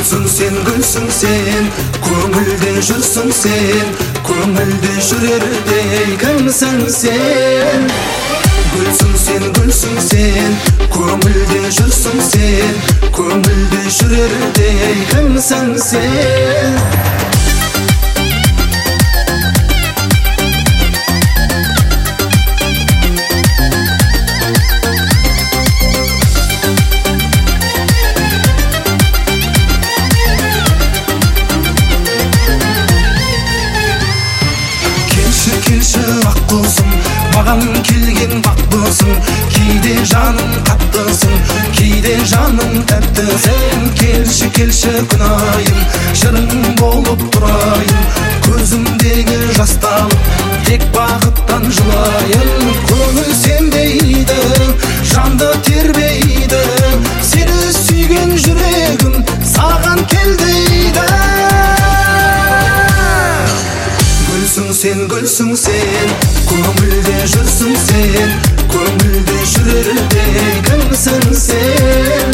Gülsün sen, көңілде жүрсің sen, көңілде жүрердей кімсің sen. Gülsün sen, көңілде жүрсің sen, көңілде жүрердей кімсің sen. Келші ақ құсым, маған келген бақпысың, кейде жаным қаттысың, кейде жаным тәттісің. Келші күнайым, жырың болып тұрайын, көзімдегі жасталып, тек бақыттан жылайын. Көңіл сенбейді, жанды тербейді, сені сүйген жүрегім саған кел дейді. Gülsün sen, көңілде жүрсің sen, көңілде жүрердей кімсің sen.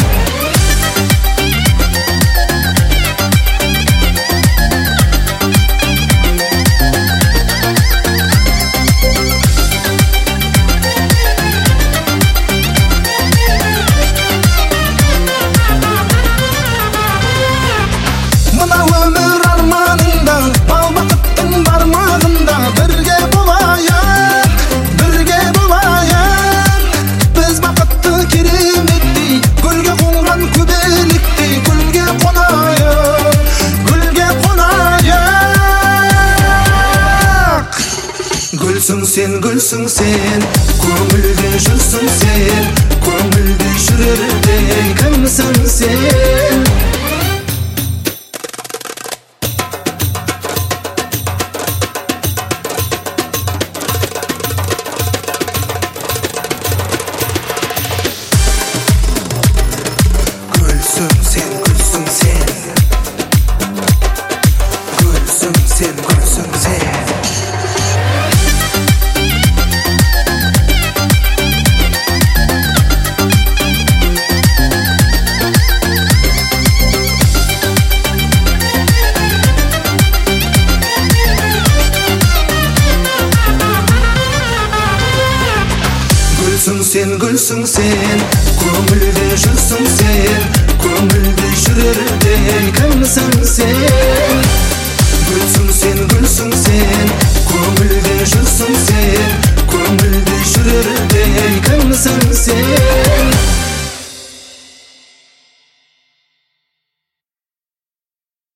Мына өмір арманында, бал бақыттың бармағында, бірге болайық, біз бақытты кереметтей, гүлге қонған көбелектей, гүлге қонайық. Gülsün sen, көңілде жүрсің sen, көңілде жүрердей кімсің sen. Gülsün sen, көңілде жүрсің sen, көңілде жүрердей кімсің sen. Gülsün sen, көңілде жүрсің sen, көңілде жүрердей кімсің sen.